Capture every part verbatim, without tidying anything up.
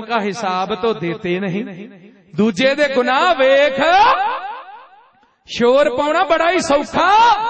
का हिसाब तो देते नहीं। दूजे दे गुनाह वेख शोर पाउणा बड़ा ही सौखा,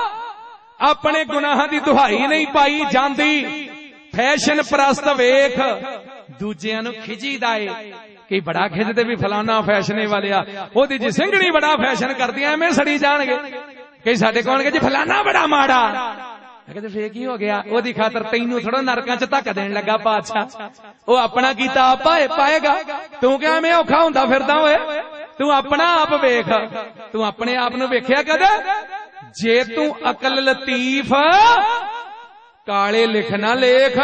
अपने गुनाहां दी दुहाई नहीं पाई जांदी। फैशन परस्त वेख दूजियां नूं खिजीदा है कि बड़ा खिजदे भी फलाना फैशने वालिया ओदी जी सिंघणी बड़ा फैशन करदी एवें सड़ी जाणगे। कई साडे कहणगे जी फलाना बड़ा माड़ा, मैं कहते फिर की हो गया, ओदी खातर तैनू थोड़ा नरकां च धक्का देण लगा पातशाह। ओ अपना कीता आप पाएगा, तू क्या मैं औखा हुंदा फिरदा होए? तू अपना आप वेख, तू अपने आप नूं वेखिया कदे? जे तू अकल लतीफ काले लिखना लेख,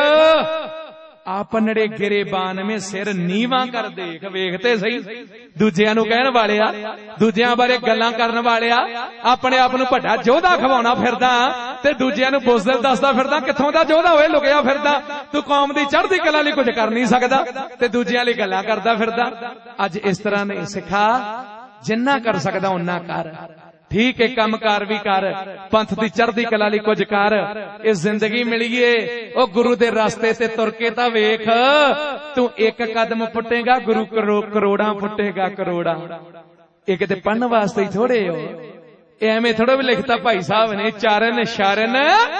आपनड़े गिरेबान में सिर नीवा कर देख। वेखते सही दूजियां नूं कहण वालिया, दूजियां बारे गल्लां करन वालिया, अपने आप नूं वड्डा जोधा खवाउणा फिरदा ते दूजियां नूं बुज़दिल दसदा फिरदा। कित्थों दा जोधा होए लुकिया फिरदा? तू कौम दी चढ़दी कला लई कुछ कर नहीं सकदा ते दूजियां लई गल्लां करदा फिरदा। अज इस तरह नहीं सिखा, जिन्ना कर सकदा उन्ना कर। ठीक है, कम कार भी कर, पंथ दी चढ़दी कला लई कुछ कर। इस जिंदगी मिलीए ओ गुरु दे रास्ते ते तुर के तां वेख, तू एक कदम पुट्टेगा गुरु करो करोड़ां पुट्टेगा करोड़ां। एक ते पढ़न वास्ते ही थोड़े हो, एवें थोड़ा भी लिखता भाई साहब ने। चारन शरण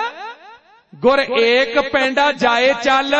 गुर एक पेंडा जाए चल,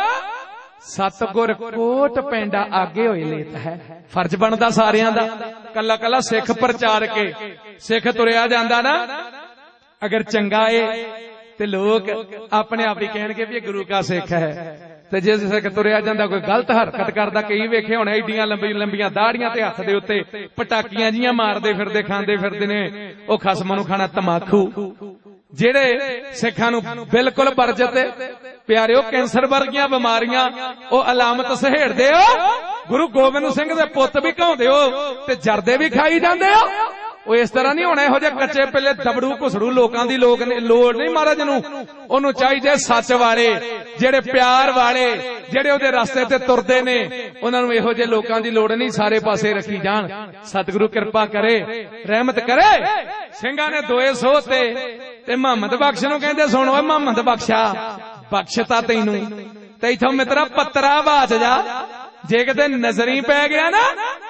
सतगुर कोट पेंडा आगे होए लेता है। फर्ज बनदा सारियां दा, कला कला सिख प्रचार के सिख तुरिया जांदा ना। अगर चंगा है ते लोग अपने आप ही कहणगे भी गुरु का सिख है, ते जे सिख तुरिया जांदा कोई गलत हरकत करदा, कई वेखे होणे एडियां लंबी लंबियां दाड़ियां ते हत्थ दे उत्ते पटाकियां जियां मारदे फिरदे खांदे फिरदे ने, ओ खसम नूं खाना तमाकू। जेड़े सिखां नूं बिल्कुल बरजत प्यारिओ कैंसर वर्गियां बीमारियां ओ अलामत सहेड़दे हो। गुरु गोबिंद सिंह दे पुत्त भी कहंदे हो ते जरदे भी खाई जांदे हो। ओ इस तरह नहीं होना, इहो जे कच्चे पिल्ले दबड़ू घुसड़ू लोकां दी लोक ने लोड़ नहीं। महाराज नूं ओनू चाहिए सच वाले, जेड़े प्यार वाले, जेड़े ओदे रास्ते ते तुरदे ने, उन्हां नूं इहो जे लोकां दी लोड़ नहीं। सारे पासे रखी जाण। सतगुरु कृपा करे, रहमत करे। ਸਿੰਘਾਂ ने दोए सौ ते ते मुहम्मद बख्श नूं कहंदे सुण ओए मुहम्मद बख्शा बख्शता तैनू ते इथों मित्रा पत्तरा बाज जा, जे किते नजरी पै गया ना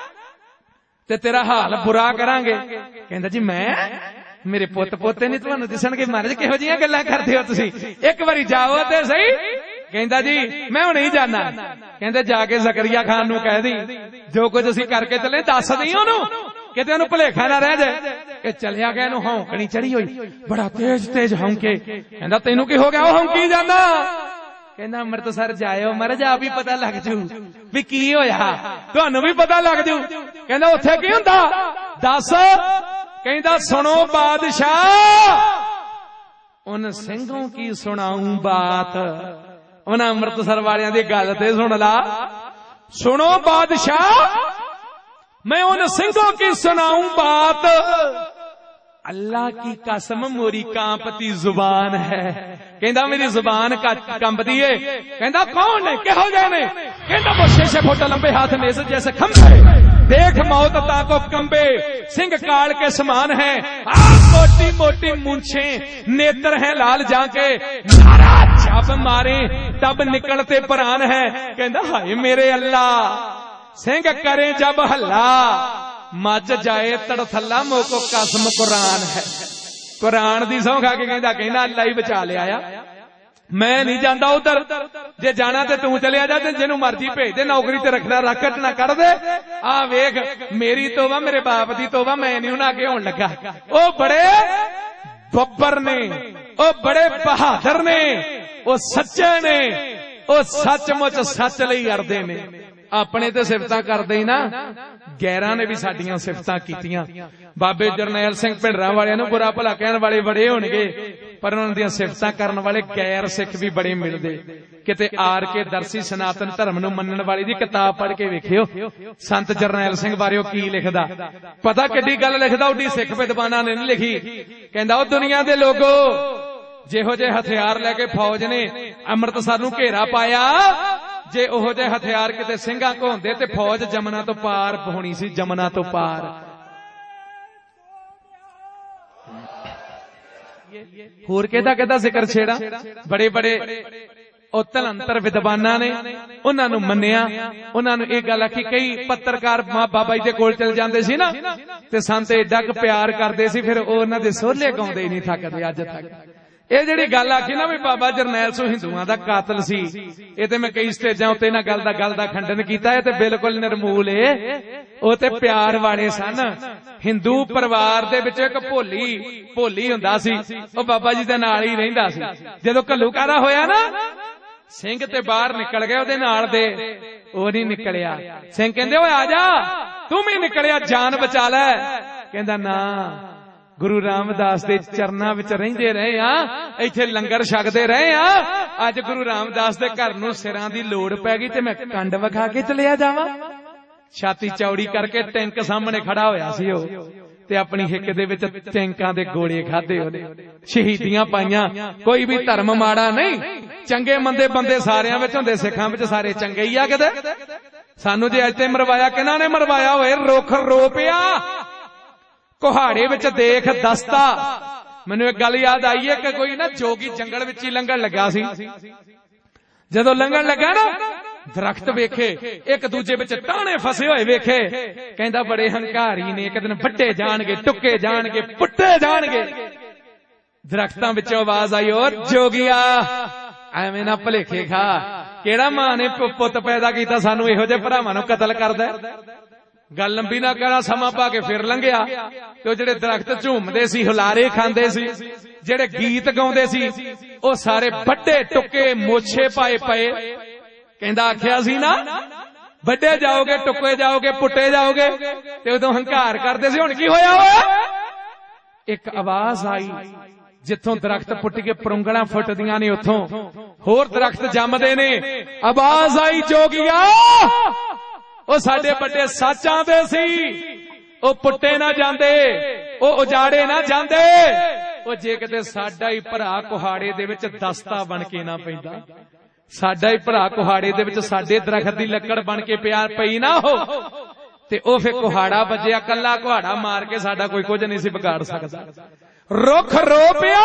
ते तेरा हाल बुरा करांगे। कहंदा जी मैं मेरे पुत्त पोते नहीं तुहानू दिसणगे। महाराज किहो जिहियां गल्लां करदे हो तुसीं, एक वारी जाओ ते सही। कहंदा जी मैं हुणे ही जाना। कहंदे जाके जकरिया खान नूं कह दी जो कुछ असीं करके चले दस दी ओनू, किते ओनू भुलेखा ना रह जाए कि चलिया गया। इहनूं हौंकणी चढ़ी होई, बड़ा तेज तेज हौंके। कहंदा तैनू की हो गया? ओ हौंकी जाना। कहंदा अमृतसर जायो महाराज, आप ही पता लग जू भी की होया, तुहानू भी पता लग जू। कहंदा उत्थे की हुंदा दस? कहंदा सुनो बादशाह उन ਸਿੰਘों की सुनाऊं बात। उन्हां अमृतसर वालियां दी गल ते सुन ला। सुनो बादशाह मैं उन ਸਿੰਘों की सुनाऊं बात, अल्लाह की कसम मोरी कांपती जुबान है। कहंदा मेरी जुबान का कंबदी है। कहंदा कौन है, किहो जे ने? कहंदा वो छे छे फुट लंबे हाथ नेज़ जैसे खंभे, देख मौत ताको कंबे, सिंह काल के समान है, मोटी मोटी मूंछे, नेत्र हैं लाल जाके, नारा छाप मारे तब निकलते प्राण है। कहंदा हाय मेरे अल्लाह, सिंह करे जब हल्ला, मच जाए तड़थल्ला, मोको कसम कुरान है। कुरान दी सौं खा के कहंदा कहंदा अल्लाह ही बचा ले आया, मैं नहीं जांदा उधर। जे जाना ते तू चलिया जा, ते जिन्नू मर्जी भेज दे, नौकरी ते रखना रखट ना कर दे। आ वेख मेरी तोबा, मेरे बाप दी तोबा, मैं नहीं उन्हां अगे होण लगा। ओ बड़े बब्बर ने, ओ बड़े बहादुर ने, ओ सच्चे ने, ओ सचमुच सच लई अड़दे ने। अपने ते सिफतां करदे ही ना, गैरां ने भी साडियां सिफतां कीतियां। बाबे जरनैल सिंह भिंडरां वालियां नूं बुरा भला कहण वाले बड़े होणगे, पर उन्हां दीयां सिफतां करन वाले गैर सिख भी बड़े मिलदे। किते आर के दरसी सनातन धर्म नूं मन्नण वाली दी किताब पढ़ के वेखियो, संत जरनैल सिंह बारे ओ की लिखदा। पता किड्डी गल लिखदा, उड्डी सिख विद्वानां ने नहीं लिखी। कहंदा ओ दुनिया दे लोगो, जिहो जे हथियार लैके फौज ने अमृतसर नूं घेरा पाया, जे ओहो जे हथियार किते ਸਿੰਘਾਂ को हुंदे ते फौज जमुना तो पार होनी सी, जमुना तो पार। होर किहदा किहदा जिक्र छेड़ा, बड़े बड़े ਉਹ ਧਲੰਤਰ ਵਿਦਵਾਨਾਂ ਨੇ ਉਹਨਾਂ ਨੂੰ ਮੰਨਿਆ, ਉਹਨਾਂ ਨੂੰ ਇਹ ਗੱਲ ਆਖੀ। ਕਈ ਪੱਤਰਕਾਰ ਬਾਬਾ ਜੀ ਦੇ ਕੋਲ ਚਲ ਜਾਂਦੇ ਸੀ ਨਾ ਤੇ ਸੰਤ ਏਡਾ ਕੁ ਪਿਆਰ ਕਰਦੇ ਸੀ, ਫਿਰ ਉਹ ਉਹਨਾਂ ਦੇ ਸੋਹਲੇ ਗਾਉਂਦੇ ਹੀ ਨਹੀਂ ਥੱਕਦੇ ਅੱਜ ਤੱਕ। ਇਹ ਜਿਹੜੀ ਗੱਲ ਆਖੀ ਨਾ ਵੀ ਬਾਬਾ ਜਰਨੈਲ ਸਿੰਘ ਹਿੰਦੂਆਂ ਦਾ ਕਾਤਲ ਸੀ, ਇਹ ਤੇ ਮੈਂ ਕਈ ਸਟੇਜਾਂ ਉੱਤੇ ਇਹਨਾਂ ਗੱਲ ਦਾ ਗੱਲ ਦਾ ਖੰਡਨ ਕੀਤਾ। ਇਹ ਤੇ ਬਿਲਕੁਲ ਨਿਰਮੂਲ ਏ, ਉਹ ਤੇ ਪਿਆਰ ਵਾਲੇ ਸਨ। ਹਿੰਦੂ ਪਰਿਵਾਰ ਦੇ ਵਿੱਚ ਇੱਕ ਭੋਲੀ ਭੋਲੀ ਹੁੰਦਾ ਸੀ, ਉਹ ਬਾਬਾ ਜੀ ਦੇ ਨਾਲ ਹੀ ਰਹਿੰਦਾ ਸੀ। ਜਦੋਂ ਘੱਲੂਘਾਰਾ ਹੋਇਆ ਨਾ, ਸਿੰਘ ਤੇ ਬਾਹਰ ਨਿਕਲ ਗਏ, ਉਹਦੇ ਨਾਲ ਦੇ ਉਹ ਨਹੀਂ ਨਿਕਲਿਆ। ਸਿੰਘ ਕਹਿੰਦੇ ਓਏ ਆ ਜਾ, ਤੂੰ ਵੀ ਨਿਕਲਿਆ, ਜਾਨ ਬਚਾ ਲੈ। ਕਹਿੰਦਾ ਨਾ, ਗੁਰੂ ਰਾਮਦਾਸ ਦੇ ਚਰਨਾਂ ਵਿੱਚ ਰਹਿੰਦੇ ਰਹੇ ਆ, ਇੱਥੇ ਲੰਗਰ ਛਕਦੇ ਰਹੇ ਆ, ਅੱਜ ਗੁਰੂ ਰਾਮਦਾਸ ਦੇ ਘਰ ਨੂੰ ਸਿਰਾਂ ਦੀ ਲੋੜ ਪੈ ਗਈ ਤੇ ਮੈਂ ਕੰਡ ਵਿਖਾ ਕੇ ਚਲਿਆ ਜਾਵਾਂ। ਛਾਤੀ ਚੌੜੀ ਕਰਕੇ ਟੈਂਕ ਸਾਹਮਣੇ ਖੜਾ ਹੋਇਆ ਸੀ ਉਹ, ਤੇ ਆਪਣੀ ਹਿੱਕ ਦੇ ਵਿੱਚ ਟੈਂਕਾਂ ਦੇ ਗੋਲੇ ਖਾਦੇ, ਉਹਨੇ ਸ਼ਹੀਦੀਆਂ ਪਾਈਆਂ। ਕੋਈ ਵੀ ਧਰਮ ਮਾੜਾ ਨਹੀਂ, ਚੰਗੇ ਮੰਦੇ ਬੰਦੇ ਸਾਰਿਆਂ ਵਿੱਚ ਹੁੰਦੇ, ਸਿੱਖਾਂ ਵਿੱਚ ਸਾਰੇ ਚੰਗੇ ਹੀ ਆ। ਕਿਤੇ ਸਾਨੂੰ ਜੇ ਅੱਜ ਤੇ ਮਰਵਾਇਆ, ਕਿਹਨਾਂ ਨੇ ਮਰਵਾਇਆ ਹੋਏ? ਰੁੱਖ ਰੋਪਿਆ, ਕੁਹਾੜੇ ਵਿੱਚ ਦੇਖ ਦਸਤਾ। ਮੈਨੂੰ ਇੱਕ ਗੱਲ ਯਾਦ ਆਈ ਹੈ ਕਿ ਕੋਈ ਨਾ ਜੋਗੀ ਜੰਗਲ ਵਿੱਚ ਹੀ ਲੰਘਣ ਲੱਗਾ ਸੀ। ਜਦੋਂ ਲੰਘਣ ਲੱਗਾ ਨਾ, ਦਰਖਤ ਵੇਖੇ, ਇੱਕ ਦੂਜੇ ਵਿੱਚ ਟਾਹਣੇ ਫਸੇ ਹੋਏ ਵੇਖੇ। ਕਹਿੰਦਾ ਬੜੇ ਹੰਕਾਰੀ ਨੇ, ਇੱਕ ਦਿਨ ਵੱਡੇ ਜਾਣਗੇ, ਟੁੱਕੇ ਜਾਣਗੇ, ਪੁੱਟੇ ਜਾਣਗੇ। ਦਰਖਤਾਂ ਵਿੱਚੋਂ ਆਵਾਜ਼ ਆਈ, ਓ ਜੋਗੀਆ, ਐਵੇਂ ਨਾ ਭਲੇਖੇ ਖਾ, ਕਿਹੜਾ ਮਾਂ ਨੇ ਪੁੱਤ ਪੈਦਾ ਕੀਤਾ ਸਾਨੂੰ ਇਹੋ ਜਿਹੇ ਭਰਾਵਾਂ ਨੂੰ ਕਤਲ ਕਰਦਾ। ਗੱਲ ਲੰਬੀ ਨਾ ਕਰਾਂ, ਸਮਾਂ ਪਾ ਕੇ ਫਿਰ ਲੰਘਿਆ ਤੇ ਉਹ ਜਿਹੜੇ ਦਰਖਤ ਝੂਮਦੇ ਸੀ, ਹੁਲਾਰੇ ਖਾਂਦੇ ਸੀ, ਜਿਹੜੇ ਗੀਤ ਗਾਉਂਦੇ ਸੀ, ਉਹ ਸਾਰੇ ਵੱਡੇ ਟੁੱਕੇ ਮੋਛੇ ਪਾਏ ਪਏ। ਕਹਿੰਦਾ ਆਖਿਆ ਸੀ ਨਾ, ਵੱਡੇ ਜਾਓਗੇ, ਟੁੱਕੇ ਜਾਓਗੇ, ਪੁੱਟੇ ਜਾਓਗੇ। ਤੇ ਉਦੋਂ ਹੰਕਾਰ ਕਰਦੇ ਸੀ। ਹੁਣ ਕੀ ਹੋਇਆ ਹੋਇਆ? ਇੱਕ ਆਵਾਜ਼ ਆਈ, ਜਿੱਥੋਂ ਦਰਖਤ ਪੁੱਟ ਕੇ ਪਰੁੰਗਲਾਂ ਫੁੱਟਦੀਆਂ ਨੇ, ਉੱਥੋਂ ਹੋਰ ਦਰਖਤ ਜੰਮਦੇ ਨੇ। ਆਵਾਜ਼ ਆਈ, ਜੋਗੀਆ, ਉਹ ਸਾਡੇ ਵੱਡੇ ਸੱਚਾਂ ਦੇ ਸੀ, ਉਹ ਪੁੱਟੇ ਨਾ ਜਾਂਦੇ, ਉਹ ਉਜਾੜੇ ਨਾ ਜਾਂਦੇ। ਉਹ ਜੇ ਕਿਤੇ ਸਾਡਾ ਹੀ ਭਰਾ ਕੁਹਾੜੇ ਦੇ ਵਿੱਚ ਦਸਤਾ ਬਣ ਕੇ ਨਾ ਪੈਂਦਾ, ਸਾਡਾ ਹੀ ਭਰਾ ਕੁਹਾੜੇ ਦੇ ਵਿੱਚ ਸਾਡੇ ਦਰਖਤ ਦੀ ਲੱਕੜ ਬਣ ਕੇ ਪਿਆ ਪਈ ਨਾ ਹੋ, ਤੇ ਉਹ ਫਿਰ ਕੁਹਾੜਾ ਵੱਜਿਆ, ਕੱਲਾ ਕੁਹਾੜਾ ਮਾਰ ਕੇ ਸਾਡਾ ਕੋਈ ਕੁਝ ਨਹੀਂ ਸੀ ਵਿਗਾੜ ਸਕਦਾ। ਰੁੱਖ ਰੋਪਿਆ,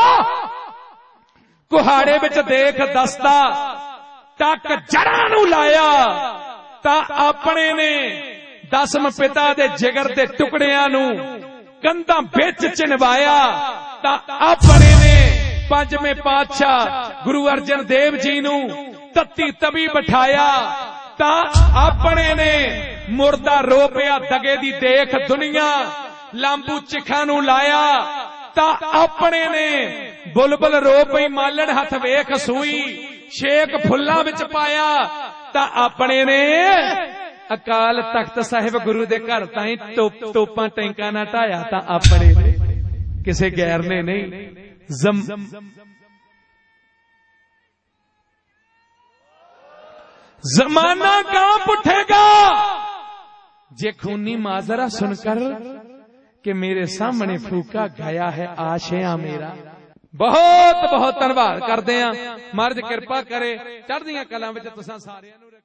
ਕੁਹਾੜੇ ਵਿੱਚ ਦੇਖ ਦਸਤਾ, ਟੱਕ ਜੜਾਂ ਨੂੰ ਲਾਇਆ ਤਾਂ ਆਪਣੇ ਨੇ ਦਸਮ ਪਿਤਾ ਦੇ ਜਿਗਰ ਦੇ ਟੁਕੜਿਆਂ ਨੂੰ ਕੰਧਾਂ ਵਿੱਚ ਚਿਣਵਾਇਆ। ਤਾਂ ਆਪਣੇ ਨੇ ਪੰਜਵੇਂ ਪਾਤਸ਼ਾਹ ਗੁਰੂ ਅਰਜਨ ਦੇਵ ਜੀ ਨੂੰ ਤੱਤੀ ਤਵੀ ਬਿਠਾਇਆ। ਤਾਂ ਆਪਣੇ ਨੇ ਮੁਰਦਾ ਰੋਪਿਆ, ਦਗੇ ਦੀ ਦੇਖ ਦੁਨੀਆ, ਲਾਂਬੂ ਚਿਖਾਂ ਨੂੰ ਲਾਇਆ। ਤਾਂ ਆਪਣੇ ਨੇ ਬੁਲਬੁਲ ਰੋ ਪਈ, ਮਾਲਣ ਹੱਥ ਵੇਖ ਸੂਈ, ਛੇਕ ਫੁੱਲਾਂ ਵਿੱਚ ਪਾਇਆ। ਤਾਂ ਆਪਣੇ ਨੇ ਅਕਾਲ ਤਖਤ ਸਾਹਿਬ ਗੁਰੂ ਦੇ ਘਰ ਤਾਈਂ ਤੋਪਾਂ ਟੈਂਕਾਂ ਨਾਲ ਢਾਇਆ। ਤਾਂ ਆਪਣੇ ਨੇ, ਕਿਸੇ ਗੈਰ ਨੇ ਨਹੀਂ। ਜ਼ਮ जमाना कांप उठेगा जे खूनी माजरा सुनकर कि मेरे सामने फूका गया है आशिया मेरा। बहुत बहुत धन्यवाद करते हैं, महाराज कृपा करे चढ़दियां कलां विच तुसां सारियां नूं।